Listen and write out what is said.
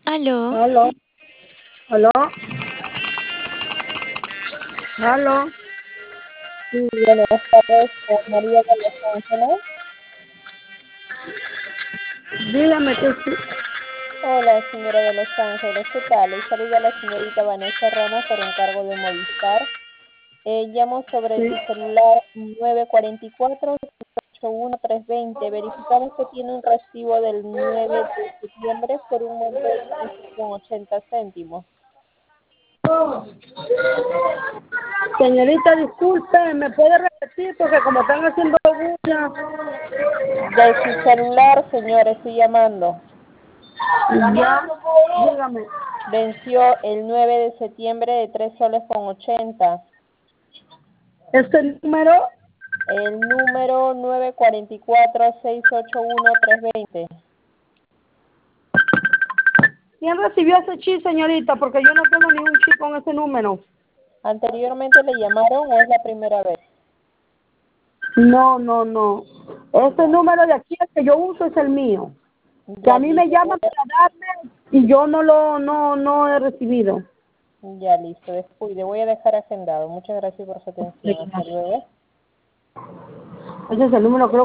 Aló. Aló, aló, aló. Sí, buenas tardes, con María de Los Ángeles. Dígame que sí. Hola, señora de Los Ángeles, ¿qué tal? Le saluda la señorita Vanessa Ramos por encargo de Movistar. Llamo sobre Sí. su celular 944-681-320. Verificamos que tiene un recibo del 9 de septiembre por un monto de 13,80 céntimos. Señorita, disculpe, ¿me puede repetir? Porque como están haciendo bulla. De su celular, señora, estoy llamando. Ya, dígame. Venció el 9 de septiembre de 3 soles con 80. ¿Este número? El número 944-681-320. ¿Quién recibió ese chip, señorita? Porque yo no tengo ni un chip con ese número. ¿Anteriormente le llamaron o es la primera vez? No, no, no. Este número de aquí, el que yo uso, es el mío. Que Ya a mí me listo, llaman para darme y yo no he recibido. ya listo, descuide, voy a dejar agendado. Muchas gracias por su atención. Hasta luego. Ese es el número, creo.